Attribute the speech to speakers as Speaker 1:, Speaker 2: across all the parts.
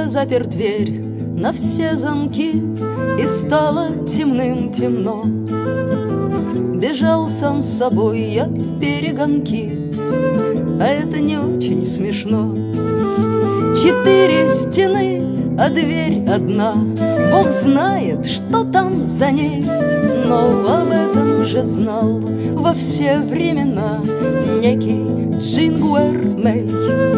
Speaker 1: запер дверь на все замки, и стало темным-темно. Бежал сам с собой я в перегонки, а это не очень смешно. 4 стены, а дверь одна, Бог знает, что там за ней. Но об этом же знал во все времена некий Джингуэр-мэй.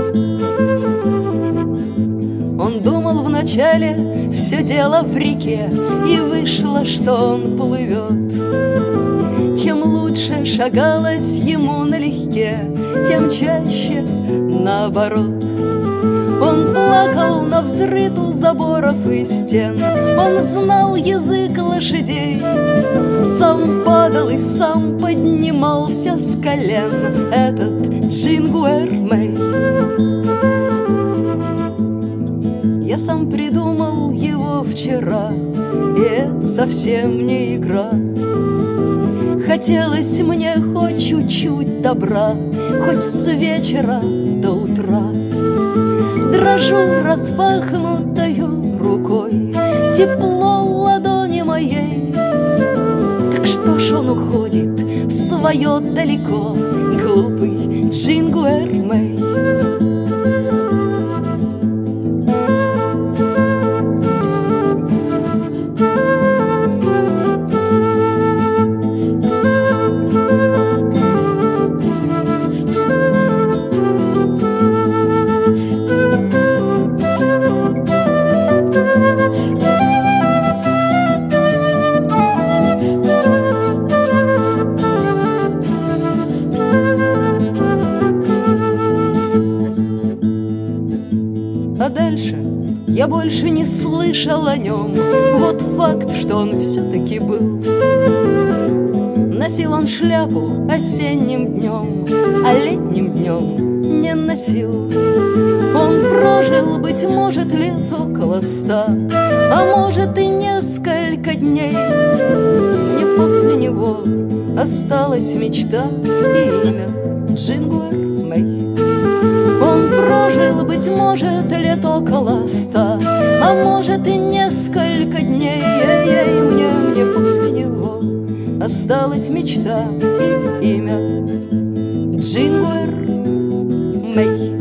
Speaker 1: Он думал вначале, все дело в реке, и вышло, что он плывет. Чем лучше шагалось ему налегке, тем чаще наоборот. Он плакал навзрыд у заборов и стен, он знал язык лошадей, сам падал и сам поднимался с колен этот Джингуэр-мэй. Я сам придумал его вчера, и это совсем не игра. Хотелось мне хоть чуть-чуть добра, хоть с вечера до утра. Дрожу распахнутою рукой, тепло ладони моей. Так что ж он уходит в свое далеко, глупый Джингуэр-мэй? А дальше я больше не слышал о нем. Вот факт, что он все-таки был. Носил он шляпу осенним днем, а летним днем не носил. Он прожил, быть может, лет около 100, а может и несколько дней. Мне после него осталась мечта и имя Джингуэр-мэй. Он прожил, быть может, лет около 100, а может и несколько дней. Мне после него осталась мечта и имя Джингуэр-мэй.